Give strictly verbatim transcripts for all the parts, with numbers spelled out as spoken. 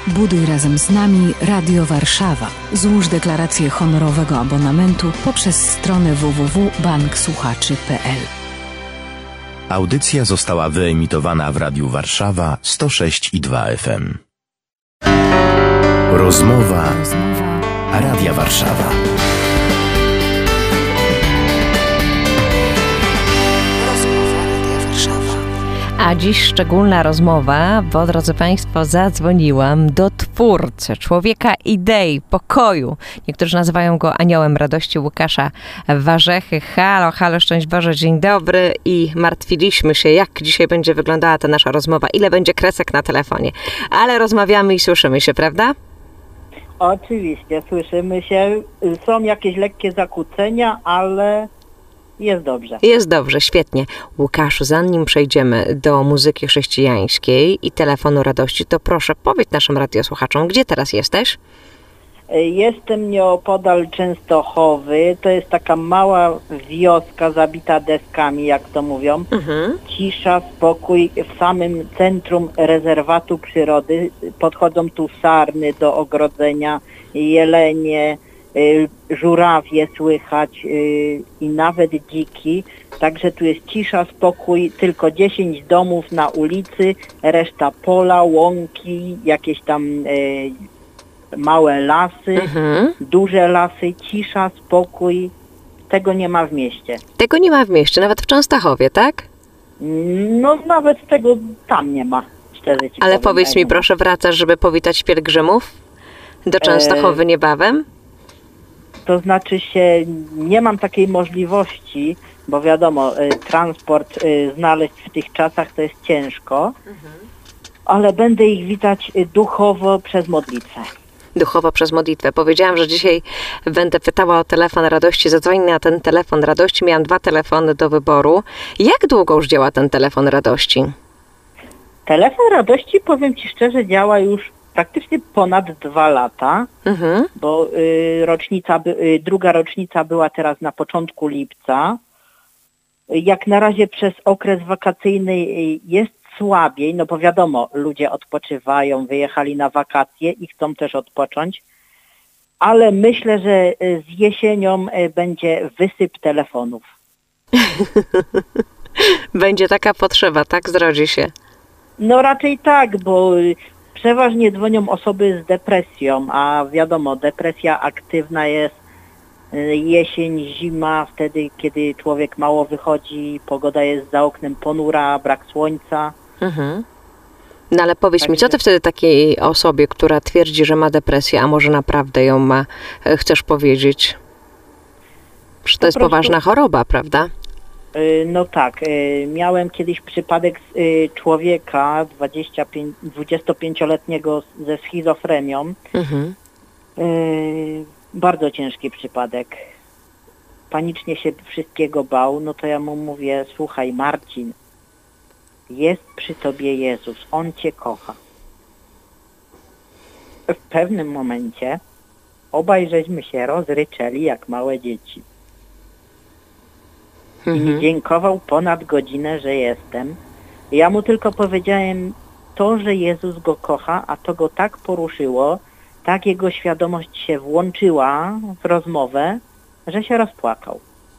Buduj razem z nami Radio Warszawa. Złóż deklarację honorowego abonamentu poprzez stronę w w w kropka bank słuchaczy kropka p l. Audycja została wyemitowana w Radiu Warszawa sto sześć i dwa F M. Rozmowa, Rozmowa Radia Warszawa. A dziś szczególna rozmowa, bo drodzy Państwo, zadzwoniłam do twórcy, człowieka idei, pokoju. Niektórzy nazywają go aniołem radości, Łukasza Warzechy. Halo, halo, szczęść Boże, dzień dobry. I martwiliśmy się, jak dzisiaj będzie wyglądała ta nasza rozmowa, ile będzie kresek na telefonie. Ale rozmawiamy i słyszymy się, prawda? Oczywiście, słyszymy się. Są jakieś lekkie zakłócenia, ale... Jest dobrze. Jest dobrze, świetnie. Łukaszu, zanim przejdziemy do muzyki chrześcijańskiej i telefonu radości, to proszę powiedz naszym radiosłuchaczom, gdzie teraz jesteś? Jestem nieopodal Częstochowy. To jest taka mała wioska zabita deskami, jak to mówią. Mhm. Cisza, spokój w samym centrum rezerwatu przyrody. Podchodzą tu sarny do ogrodzenia, jelenie, żurawie słychać i nawet dziki, także tu jest cisza, spokój, tylko dziesięć domów na ulicy, reszta pola, łąki, jakieś tam e, małe lasy, mhm. duże lasy, cisza, spokój, tego nie ma w mieście. Tego nie ma w mieście, nawet w Częstochowie, tak? No nawet tego tam nie ma, szczerze ci Ale powiem, powiedz mi, proszę, wracasz, żeby powitać pielgrzymów do Częstochowy e... niebawem? To znaczy się, nie mam takiej możliwości, bo wiadomo, y, transport y, znaleźć w tych czasach to jest ciężko, mhm. ale będę ich witać y, duchowo przez modlitwę. Duchowo przez modlitwę. Powiedziałam, że dzisiaj będę pytała o telefon radości. Zadzwonię na ten telefon radości. Miałam dwa telefony do wyboru. Jak długo już działa ten telefon radości? Telefon radości, powiem Ci szczerze, działa już praktycznie ponad dwa lata, mhm. bo y, rocznica, y, druga rocznica była teraz na początku lipca. Jak na razie przez okres wakacyjny y, jest słabiej, no bo wiadomo, ludzie odpoczywają, wyjechali na wakacje i chcą też odpocząć, ale myślę, że y, z jesienią y, będzie wysyp telefonów. Będzie taka potrzeba, tak? Zrodzi się. No raczej tak, bo... Y, Przeważnie dzwonią osoby z depresją, a wiadomo, depresja aktywna jest jesień, zima, wtedy kiedy człowiek mało wychodzi, pogoda jest za oknem ponura, brak słońca. Mhm. No ale powiedz Także... mi, co ty wtedy takiej osobie, która twierdzi, że ma depresję, a może naprawdę ją ma, chcesz powiedzieć? Że to po jest prostu... poważna choroba, prawda? No tak, miałem kiedyś przypadek człowieka dwudziestopięcioletniego ze schizofrenią. Mhm. Bardzo ciężki przypadek. Panicznie się wszystkiego bał, no to ja mu mówię, słuchaj Marcin, jest przy tobie Jezus, On cię kocha. W pewnym momencie obaj żeśmy się rozryczeli jak małe dzieci. I mi dziękował ponad godzinę, że jestem. Ja mu tylko powiedziałem to, że Jezus go kocha, a to go tak poruszyło, tak jego świadomość się włączyła w rozmowę, że się rozpłakał.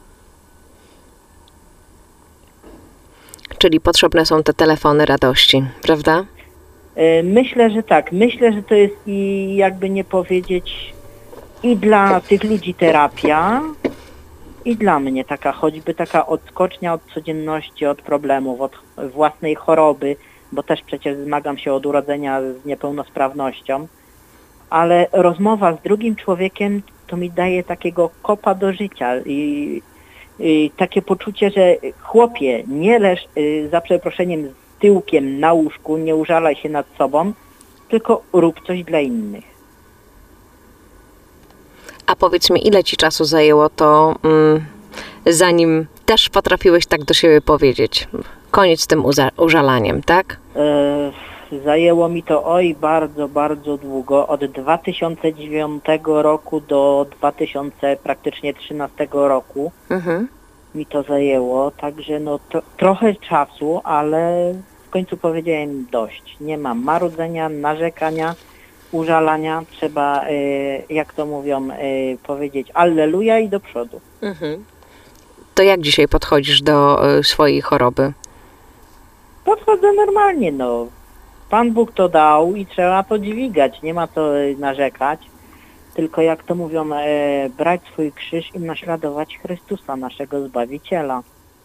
Czyli potrzebne są te telefony radości, prawda? Myślę, że tak. Myślę, że to jest i jakby nie powiedzieć i dla tych ludzi terapia, i dla mnie taka choćby taka odskocznia od codzienności, od problemów, od własnej choroby, bo też przecież zmagam się od urodzenia z niepełnosprawnością, ale rozmowa z drugim człowiekiem to mi daje takiego kopa do życia i, i takie poczucie, że chłopie, nie leż y, za przeproszeniem z tyłkiem na łóżku, nie użalaj się nad sobą, tylko rób coś dla innych. A powiedz mi, ile ci czasu zajęło to, mm, zanim też potrafiłeś tak do siebie powiedzieć? Koniec z tym uza- użalaniem, tak? E, zajęło mi to oj bardzo, bardzo długo. Od dwa tysiące dziewiątego roku do dwa tysiące praktycznie trzynastego roku mhm. mi to zajęło. Także no to, trochę czasu, ale w końcu powiedziałem dość. Nie mam marudzenia, narzekania. użalania, trzeba, jak to mówią, powiedzieć alleluja i do przodu. Mhm. To jak dzisiaj podchodzisz do swojej choroby? Podchodzę normalnie, no. Pan Bóg to dał i trzeba to dźwigać, nie ma co narzekać. Tylko jak to mówią, brać swój krzyż i naśladować Chrystusa, naszego Zbawiciela.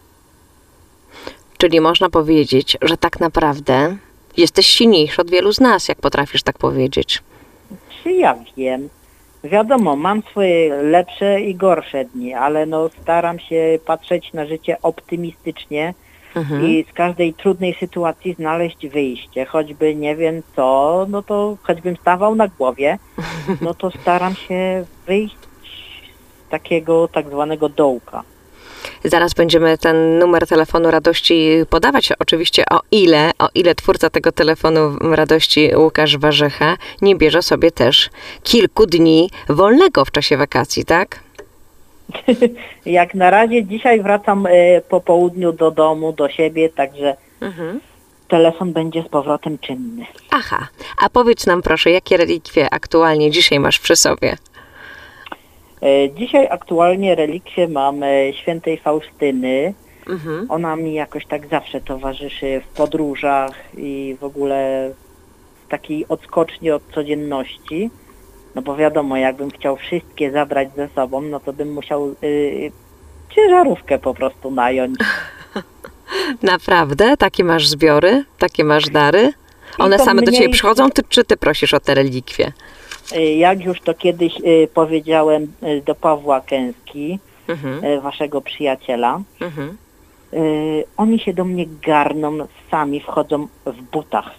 Czyli można powiedzieć, że tak naprawdę jesteś silniejszy od wielu z nas, jak potrafisz tak powiedzieć. Czy ja wiem? Wiadomo, mam swoje lepsze i gorsze dni, ale no staram się patrzeć na życie optymistycznie mhm. i z każdej trudnej sytuacji znaleźć wyjście. Choćby nie wiem co, no to choćbym stawał na głowie, no to staram się wyjść z takiego tak zwanego dołka. Zaraz będziemy ten numer telefonu radości podawać. Oczywiście o ile, o ile twórca tego telefonu radości Łukasz Warzecha nie bierze sobie też kilku dni wolnego w czasie wakacji, tak? Jak na razie dzisiaj wracam y, po południu do domu, do siebie, także mhm. telefon będzie z powrotem czynny. Aha, a powiedz nam proszę, jakie relikwie aktualnie dzisiaj masz przy sobie? Dzisiaj aktualnie relikwie mam świętej Faustyny. Mhm. Ona mi jakoś tak zawsze towarzyszy w podróżach i w ogóle w takiej odskoczni od codzienności. No bo wiadomo, jakbym chciał wszystkie zabrać ze sobą, no to bym musiał yy, ciężarówkę po prostu nająć. Naprawdę? Takie masz zbiory? Takie masz dary? One same mniej... do ciebie przychodzą, ty, czy ty prosisz o te relikwie? Jak już to kiedyś y, powiedziałem y, do Pawła Kęski, mhm. y, waszego przyjaciela, mhm. y, oni się do mnie garną, sami wchodzą w butach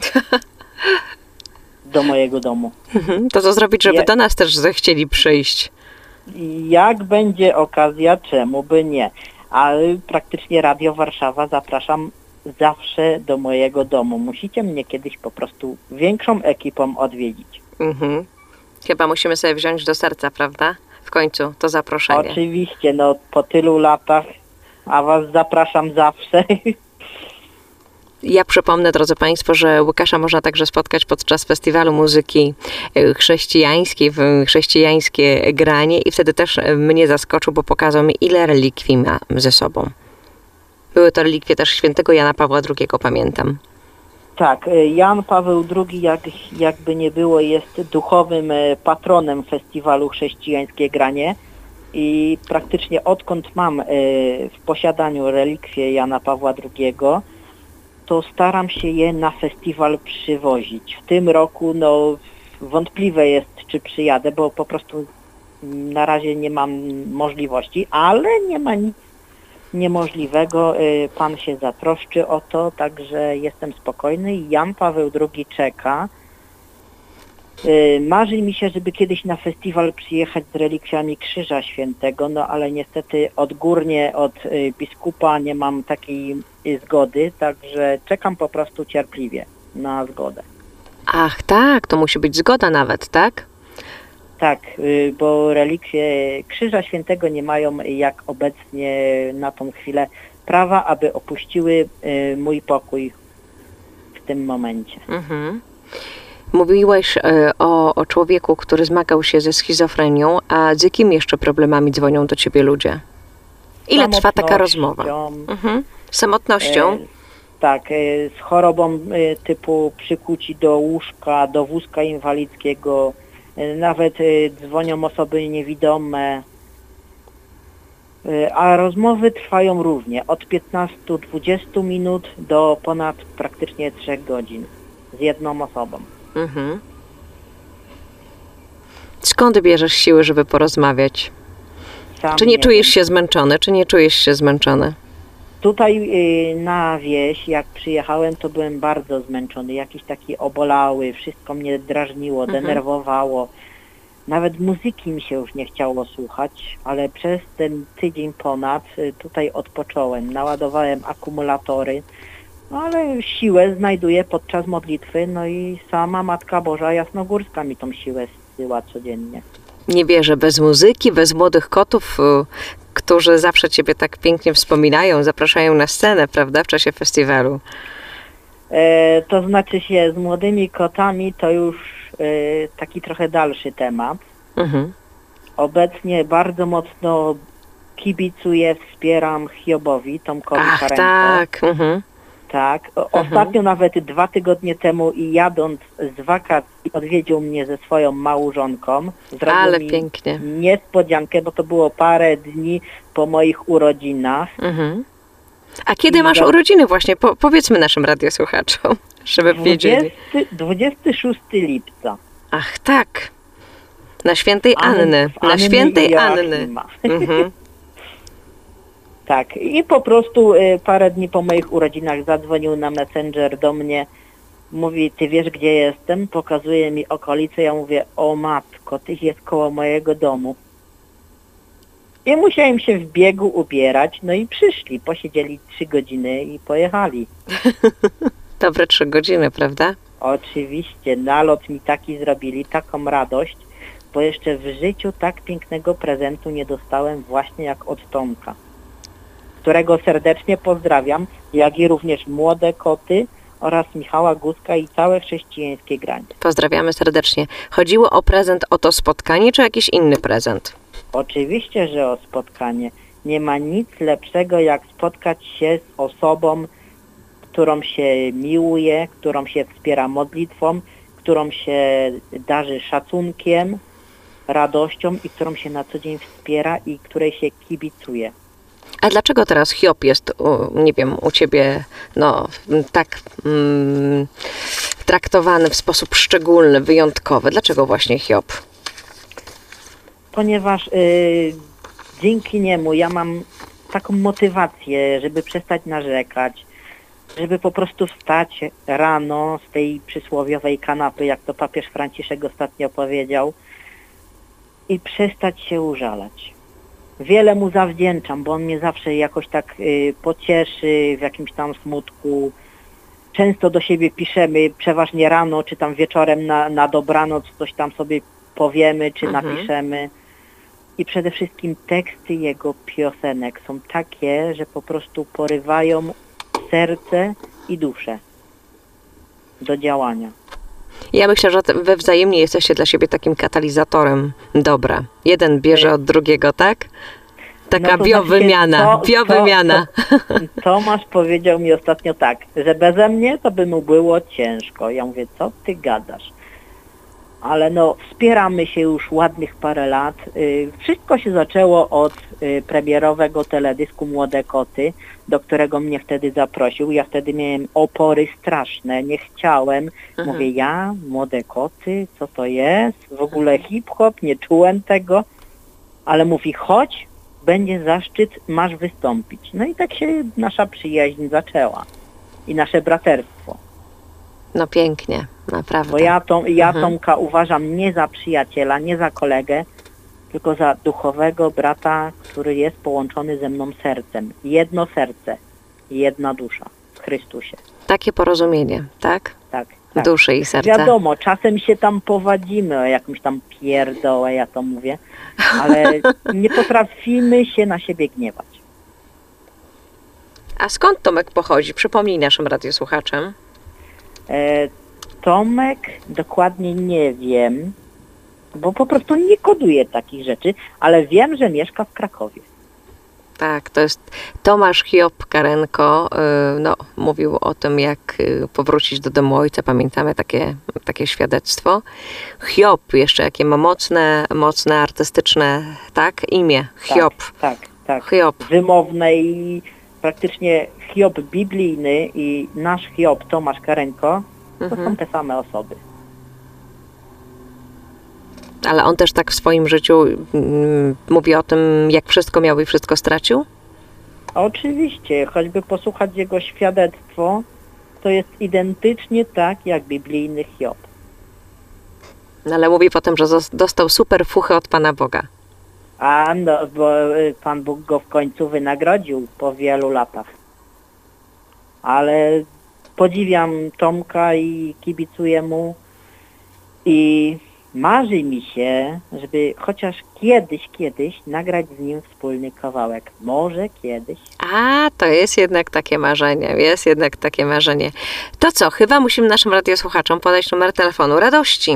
do mojego domu. Mhm. To co zrobić, żeby Je... do nas też zechcieli przyjść? Jak będzie okazja, czemu by nie? Ale praktycznie Radio Warszawa zapraszam zawsze do mojego domu. Musicie mnie kiedyś po prostu większą ekipą odwiedzić. Mhm. Chyba musimy sobie wziąć do serca, prawda? W końcu to zaproszenie. Oczywiście, no po tylu latach, a was zapraszam zawsze. Ja przypomnę, drodzy Państwo, że Łukasza można także spotkać podczas Festiwalu Muzyki Chrześcijańskiej, w chrześcijańskie granie i wtedy też mnie zaskoczył, bo pokazał mi, ile relikwii ma ze sobą. Były to relikwie też świętego Jana Pawła drugiego, pamiętam. Tak, Jan Paweł drugi, jak, jakby nie było, jest duchowym patronem festiwalu Chrześcijańskie Granie i praktycznie odkąd mam w posiadaniu relikwie Jana Pawła drugiego, to staram się je na festiwal przywozić. W tym roku no wątpliwe jest, czy przyjadę, bo po prostu na razie nie mam możliwości, ale nie ma nic niemożliwego. Pan się zatroszczy o to, także jestem spokojny i Jan Paweł drugi czeka. Marzy mi się, żeby kiedyś na festiwal przyjechać z relikwiami Krzyża Świętego, no ale niestety odgórnie od biskupa nie mam takiej zgody, także czekam po prostu cierpliwie na zgodę. Ach tak, to musi być zgoda nawet, tak? Tak, bo relikwie Krzyża Świętego nie mają jak obecnie na tą chwilę prawa, aby opuściły mój pokój w tym momencie. Mhm. Mówiłeś o, o człowieku, który zmagał się ze schizofrenią, a z jakimi jeszcze problemami dzwonią do ciebie ludzie? Ile trwa taka rozmowa? Mhm. Samotnością? E, tak, e, z chorobą e, typu przykuci do łóżka, do wózka inwalidzkiego, e, nawet e, dzwonią osoby niewidome, e, a rozmowy trwają równie od piętnastu do dwudziestu minut do ponad praktycznie trzech godzin z jedną osobą. Mhm. Skąd bierzesz siły, żeby porozmawiać? Sam czy nie, nie czujesz wiem. się zmęczony, czy nie czujesz się zmęczony? Tutaj y, na wieś, jak przyjechałem, to byłem bardzo zmęczony, jakiś taki obolały, wszystko mnie drażniło, mhm. denerwowało. Nawet muzyki mi się już nie chciało słuchać, ale przez ten tydzień ponad y, tutaj odpocząłem, naładowałem akumulatory, no ale siłę znajduję podczas modlitwy, no i sama Matka Boża Jasnogórska mi tą siłę zsyła codziennie. Nie wierzę, bez muzyki, bez młodych kotów, którzy zawsze ciebie tak pięknie wspominają, zapraszają na scenę, prawda, w czasie festiwalu? E, to znaczy się z młodymi kotami to już y, taki trochę dalszy temat. Mhm. Obecnie bardzo mocno kibicuję, wspieram Hiobowi, Tomkowi Ach, Karenko. tak. Mhm. Tak. O, ostatnio nawet dwa tygodnie temu i jadąc z wakacji odwiedził mnie ze swoją małżonką. Zrobił Ale mi pięknie. niespodziankę, bo to było parę dni po moich urodzinach. Mhm. A kiedy I masz za- urodziny właśnie? Po, powiedzmy naszym radiosłuchaczom, żeby wiedzieli. dwudziestego szóstego lipca. Ach, tak. Na świętej Anny- Anny. Na Anny świętej i Anny. Joachima. Mhm. Tak. I po prostu y, parę dni po moich urodzinach zadzwonił na Messenger do mnie. Mówi, ty wiesz gdzie jestem? Pokazuje mi okolice. Ja mówię, o matko, ty jest koło mojego domu. I musiałem się w biegu ubierać. No i przyszli. Posiedzieli trzy godziny i pojechali. Dobre trzy godziny, prawda? Oczywiście, nalot mi taki zrobili, taką radość, bo jeszcze w życiu tak pięknego prezentu nie dostałem właśnie jak od Tomka, którego serdecznie pozdrawiam, jak i również Młode Koty oraz Michała Guzka i całe chrześcijańskie granie. Pozdrawiamy serdecznie. Chodziło o prezent, o to spotkanie, czy jakiś inny prezent? Oczywiście, że o spotkanie. Nie ma nic lepszego jak spotkać się z osobą, którą się miłuje, którą się wspiera modlitwą, którą się darzy szacunkiem, radością i którą się na co dzień wspiera i której się kibicuje. A dlaczego teraz Hiob jest, u, nie wiem, u ciebie no, tak mm, traktowany w sposób szczególny, wyjątkowy? Dlaczego właśnie Hiob? Ponieważ y, dzięki niemu ja mam taką motywację, żeby przestać narzekać, żeby po prostu wstać rano z tej przysłowiowej kanapy, jak to papież Franciszek ostatnio powiedział, i przestać się użalać. Wiele mu zawdzięczam, bo on mnie zawsze jakoś tak y, pocieszy w jakimś tam smutku. Często do siebie piszemy, przeważnie rano, czy tam wieczorem na, na dobranoc coś tam sobie powiemy, czy Mhm. napiszemy. I przede wszystkim teksty jego piosenek są takie, że po prostu porywają serce i duszę do działania. Ja myślę, że wy wzajemnie jesteście dla siebie takim katalizatorem dobra. Jeden bierze od drugiego, tak? Taka No to biowymiana, znaczy, to- biowymiana. To, to, Tomasz powiedział mi ostatnio tak, że beze mnie to by mu było ciężko. Ja mówię, co ty gadasz? Ale no, wspieramy się już ładnych parę lat. Y, Wszystko się zaczęło od y, premierowego teledysku Młode Koty, do którego mnie wtedy zaprosił. Ja wtedy miałem opory straszne, nie chciałem. Mhm. Mówię, ja, Młode Koty, co to jest? W ogóle hip-hop, nie czułem tego. Ale mówi, chodź, będzie zaszczyt, masz wystąpić. No i tak się nasza przyjaźń zaczęła. I nasze braterstwo. No pięknie, naprawdę. Bo ja, Tom, ja Mhm. Tomka uważam nie za przyjaciela, nie za kolegę, tylko za duchowego brata, który jest połączony ze mną sercem. Jedno serce, jedna dusza w Chrystusie. Takie porozumienie, tak? Tak, tak. Duszy i serca. Wiadomo, czasem się tam powadzimy o jakąś tam pierdołę, ja to mówię, ale nie potrafimy się na siebie gniewać. A skąd Tomek pochodzi? Przypomnij naszym radiosłuchaczom. E, Tomek dokładnie nie wiem, bo po prostu nie koduję takich rzeczy, ale wiem, że mieszka w Krakowie. Tak, to jest Tomasz Hiob Karenko, y, no, mówił o tym, jak y, powrócić do domu ojca. Pamiętamy takie, takie świadectwo. Hiob jeszcze, jakie ma mocne, mocne artystyczne, tak, imię. Hiob. Tak, tak, tak. Hiob. Wymowne i praktycznie Hiob biblijny i nasz Hiob Tomasz Karenko to Mhm. są te same osoby. Ale on też tak w swoim życiu mm, mówi o tym, jak wszystko miał i wszystko stracił? Oczywiście, choćby posłuchać jego świadectwo, to jest identycznie tak jak biblijny Hiob. No, ale mówi potem, że zos- dostał super fuchę od Pana Boga. A no, bo y, Pan Bóg go w końcu wynagrodził po wielu latach. Ale podziwiam Tomka i kibicuję mu i marzy mi się, żeby chociaż kiedyś, kiedyś nagrać z nim wspólny kawałek. Może kiedyś. A, to jest jednak takie marzenie, jest jednak takie marzenie. To co, chyba musimy naszym radiosłuchaczom podać numer telefonu Radości.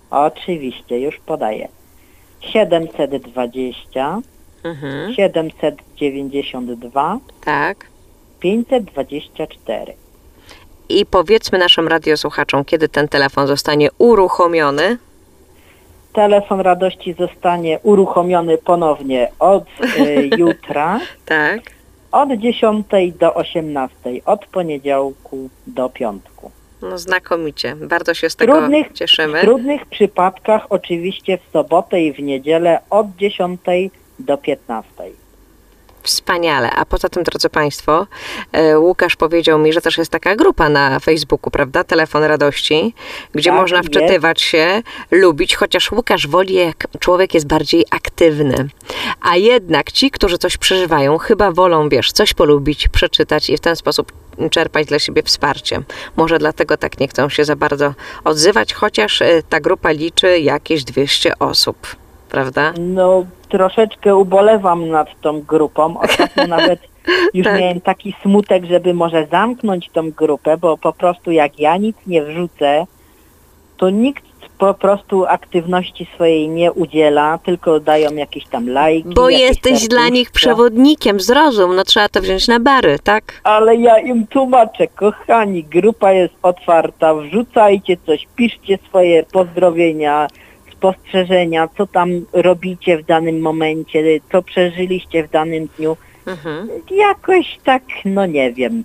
Oczywiście, już podaję. siedemset dwadzieścia, Mhm. siedemset dziewięćdziesiąt dwa, Tak. pięćset dwadzieścia cztery. I powiedzmy naszym radiosłuchaczom, kiedy ten telefon zostanie uruchomiony. Telefon radości zostanie uruchomiony ponownie od y, jutra, Tak. od dziesiątej do osiemnastej, od poniedziałku do piątku. No znakomicie. Bardzo się z W tego trudnych, cieszymy. w trudnych przypadkach oczywiście w sobotę i w niedzielę od dziesiątej do piętnastej. Wspaniale. A poza tym, drodzy Państwo, e, Łukasz powiedział mi, że też jest taka grupa na Facebooku, prawda? Telefon Radości, gdzie Tak, można jest. wczytywać się, lubić, chociaż Łukasz woli, jak człowiek jest bardziej aktywny. A jednak ci, którzy coś przeżywają, chyba wolą, wiesz, coś polubić, przeczytać i w ten sposób czerpać dla siebie wsparcie. Może dlatego tak nie chcą się za bardzo odzywać, chociaż e, ta grupa liczy jakieś dwieście osób, prawda? No, troszeczkę ubolewam nad tą grupą. Ostatnio nawet już Tak. miałem taki smutek, żeby może zamknąć tą grupę, bo po prostu jak ja nic nie wrzucę, to nikt po prostu aktywności swojej nie udziela, tylko dają jakieś tam lajki. Bo jakieś jesteś dla nich serduszka. przewodnikiem, zrozum, no trzeba to wziąć na bary, tak? Ale ja im tłumaczę, kochani, grupa jest otwarta, wrzucajcie coś, piszcie swoje pozdrowienia, spostrzeżenia, co tam robicie w danym momencie, co przeżyliście w danym dniu. Mhm. Jakoś tak, no nie wiem.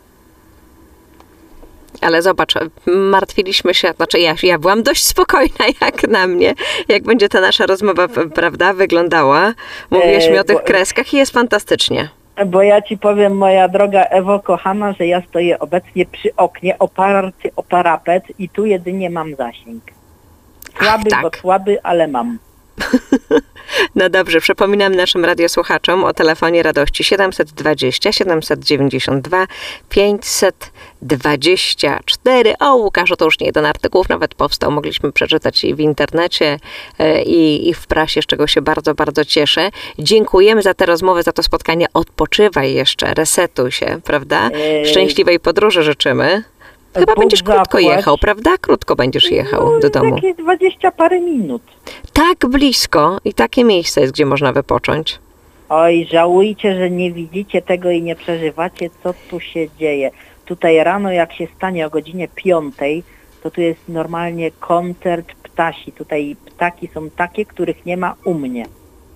Ale zobacz, martwiliśmy się, znaczy ja, ja byłam dość spokojna jak na mnie, jak będzie ta nasza rozmowa, p- prawda, wyglądała. Mówiłeś E, mi o tych bo- kreskach i jest fantastycznie. Bo ja ci powiem, moja droga Ewo kochana, że ja stoję obecnie przy oknie oparty o parapet i tu jedynie mam zasięg. Słaby, Ach, tak. bo słaby, ale mam. No dobrze, przypominam naszym radiosłuchaczom o telefonie Radości siedemset dwadzieścia, siedemset dziewięćdziesiąt dwa, pięćset dwadzieścia cztery. O Łukaszu to już nie jeden artykuł nawet powstał, mogliśmy przeczytać i w internecie e, i, i w prasie, z czego się bardzo, bardzo cieszę. Dziękujemy za tę rozmowę, za to spotkanie. Odpoczywaj jeszcze, resetuj się, prawda? Eee, Szczęśliwej podróży życzymy. Chyba Bóg będziesz krótko zapłać. jechał, prawda? Krótko będziesz jechał No, do domu. Takie dwadzieścia parę minut. Tak blisko i takie miejsce jest, gdzie można wypocząć. Oj, żałujcie, że nie widzicie tego i nie przeżywacie, co tu się dzieje. Tutaj rano, jak się stanie o godzinie piątej, to tu jest normalnie koncert ptasi. Tutaj ptaki są takie, których nie ma u mnie.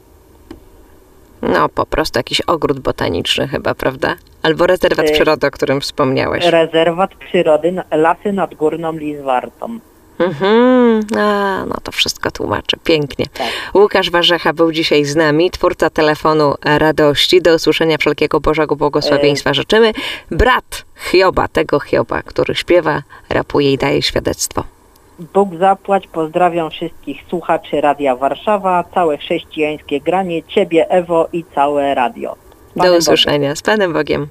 No, po prostu jakiś ogród botaniczny chyba, prawda? Albo rezerwat Y- przyrody, o którym wspomniałeś. Rezerwat przyrody, na- lasy nad Górną Lizwartą. Mhm. A, no to wszystko tłumaczy. Pięknie. Tak. Łukasz Warzecha był dzisiaj z nami, twórca telefonu Radości. Do usłyszenia wszelkiego Bożego błogosławieństwa życzymy. Brat Hioba, tego Hioba, który śpiewa, rapuje i daje świadectwo. Bóg zapłać, pozdrawiam wszystkich słuchaczy Radia Warszawa, całe chrześcijańskie granie, Ciebie Ewo i całe radio. Z Panem Do Bogiem. usłyszenia. Z Panem Bogiem.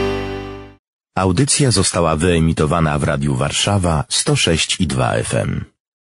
Audycja została wyemitowana w Radiu Warszawa sto sześć i dwa F M.